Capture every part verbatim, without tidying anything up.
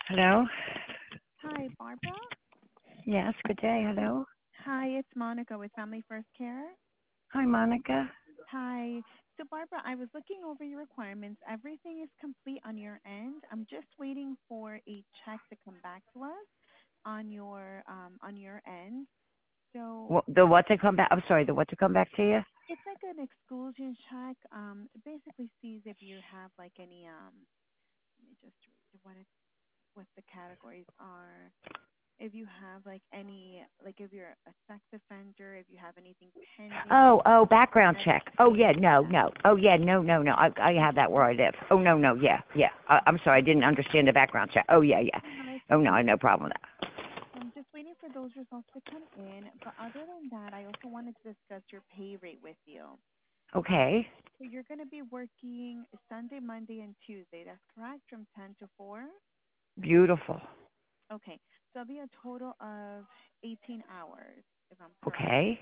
Hello? Hi, Barbara. Yes, good day. Hello? Hi, it's Monica with Family First Care. Hi, Monica. Hi. So, Barbara, I was looking over your requirements. Everything is complete on your end. I'm just waiting for a check to come back to us on your um, on your end. So Wh- The what to come back? I'm sorry, the what to come back to you? it's like an exclusion check. Um, it basically sees if you have like any um. Let me just read what it, what the categories are. If you have like any, like if you're a sex offender, if you have anything pending. Oh, oh, background As, check. Oh, yeah, no, no. Oh, yeah, no, no, no. I, I have that where I live. Oh, no, no, yeah, yeah. I, I'm sorry, I didn't understand the background check. Oh, yeah, yeah. no, it's Oh, no, I okay. have no problem with that. So I'm just waiting for those results to come in. But other than that, I also wanted to discuss your pay rate with you. Um, Okay, so you're going to be working Sunday, Monday, and Tuesday. That's correct, from ten to four? beautiful. Okay. So it'll be a total of eighteen hours, if I'm correct. Okay,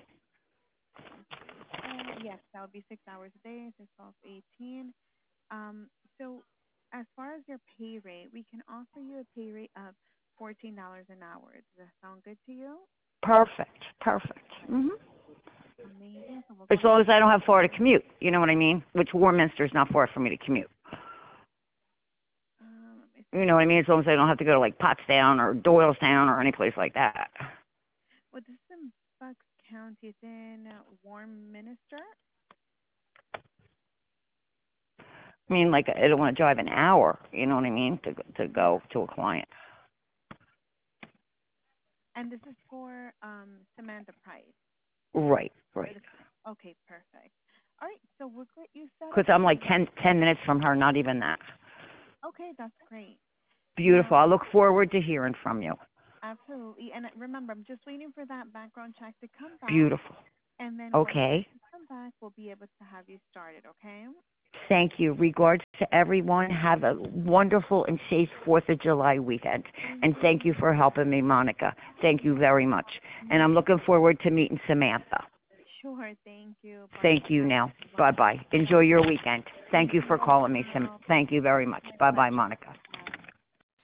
Uh, yes, that would be six hours a day, six, twelve, eighteen. Um, so as far as your pay rate, we can offer you a pay rate of fourteen dollars an hour. Does that sound good to you? perfect, perfect. hmm Amazing. So we'll As go long ahead. as I don't have far to commute, you know what I mean? Which Warminster's not far for me to commute. Um, let me You see. know what I mean? As long as I don't have to go to, like, Pottstown or Doylestown or any place like that. Well, this is in Bucks County. It's in uh, Warminster. I mean, like, I don't want to drive an hour, you know what I mean, to to Yeah. go to a client. And this is for um, Samantha Price. Right, For right. the, okay, perfect. All right, so we'll get you set Because up I'm for. like ten, ten minutes from her, not even that. Okay, that's great. Beautiful. Now, I look forward to hearing from you. absolutely. And remember, I'm just waiting for that background check to come back. Beautiful. And then once that Okay. does come back, we'll be able to have you started, okay? Thank you. Regards to everyone. Have a wonderful and safe fourth of July weekend. Thank And you. thank you for helping me, Monica. Thank you very much. And No, I'm looking forward to meeting Samantha. sure. Thank you, Thank Barbara. you Have now. a good one. Bye-bye. Enjoy Bye. your weekend. Thank Thank you you for as calling me, Sam. well. Thank you very much. My Bye-bye, pleasure. Monica.